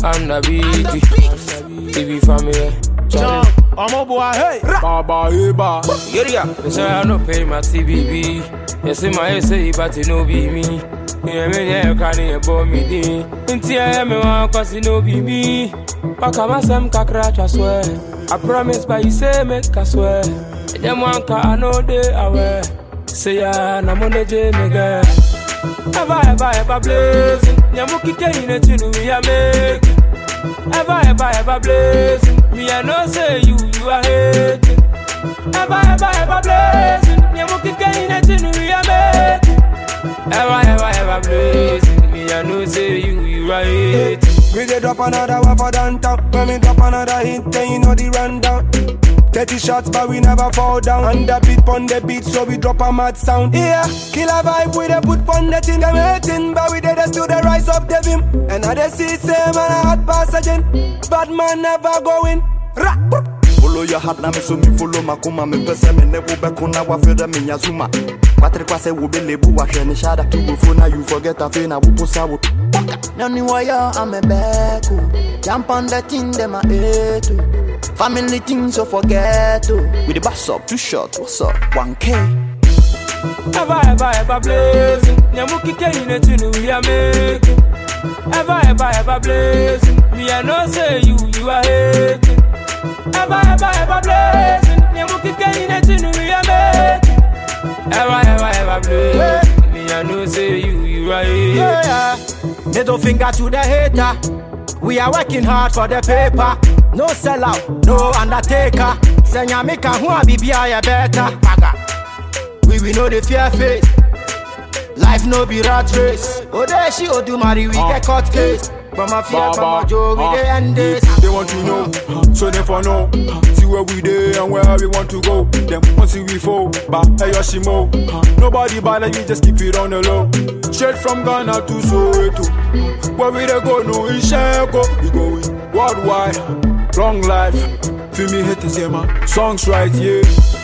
I'm the beat. TV family. John, I'm a boy, hey. Baba, Eba. Yeah, I no pay my TVB. You see my say, but you know be me. Yeah, me can't about me day. Until I am one cause you know be me. Pakama some crack, I swear. I promise, but you say make I swear. Them one car I know they aware. Say ya, na money J nigga. Ever blazing. Nyamuki kane it you we are making. Ever blazing. Me I know say you are hating. Ever blazing. Nyamuki kane it you we are making. Ever blazing. Me I know say you are hating. We dey drop another one for downtown. When we drop another hit, then you know the rundown. 30 shots, but we never fall down. And the beat on the beat, so we drop a mad sound. Yeah, killer vibe, we dey put on the thing. I'm hating, but we dey just do the rise of the beam. And I dey see same and a hot pass again. Bad man never going. Follow your heart, na me so me follow makuma. Me pese me ne wo beko na wa feel me nyazuma. Kwatre kwase wo be lebu wa hwe ni shada. Tu go phone na you forget a fe na wo posa wo. No ni wire I'm a beku. Jump on the thing them a etu. Family things so forget to. With the bass up, too short, what's up? 1K. Ever blazing. Nyamuki kane it you we are making. Ever blazing. Me I know say you are hating. Ever blazing. Nyamuki kane it you we are making. Ever blazing. Me I know say you are hating. Yeah. Middle finger to the hater. We are working hard for the paper. No sellout, no undertaker. Senya make a who be a better. We know the fear face. Life no be rat race. Oh there she oh do marry we get caught case. From a fear from a joke we dey end this. They want to know, so they for know. See where we dey and where we want to go. Them want see we fall, but hey Yoshimo. Nobody bother you, just keep it on the low. Straight from Ghana to Soweto. Where we dey go, no in Sheko. We going worldwide, long life. Feel me hit the same songs right, yeah.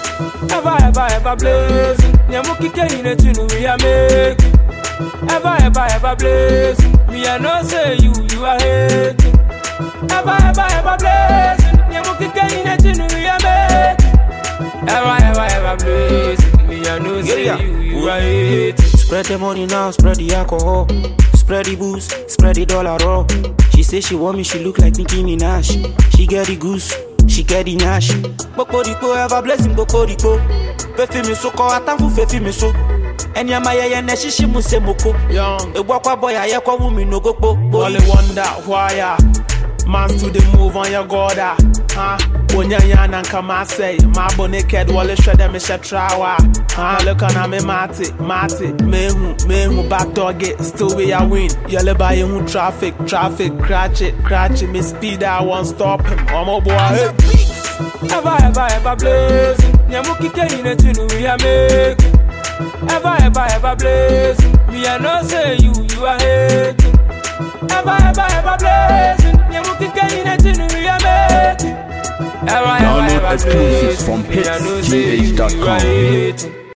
Ever blazing. Nyamuki kane it you we are making. Ever blazing. Me I know say you are hating. Ever blazing. Nyamuki kane it you we are making. Ever blazing. Me I know say you are hating. Spread the money now, spread the alcohol. Spread the booze, spread the dollar raw. She say she want me, she look like Nicki Minaj. She get the goose, she get the nash. Bokodipo ever blessing bokodipo. Fefi me so ko atanfu fefi me so. Eni amaye ne shishi mu se moko. Young, e bwa kwa boy aye kwa wumi no go po. only wonder why man's to the move on your goda. Huh? Onya yana nkama say, my bo naked wale shredder me she trawa. Huh? Look on me mate, mehu back dog it, still we a win. Yele by you traffic, cratch it, me speed I won't stop him. Oh my boy, hey. Ever blazing. Nyamuki kane it you we are making. Ever blazing. Me I know say you are hating. Ever blazing. Nyamuki kane it you we are making. Download exclusives from hitsgh.com.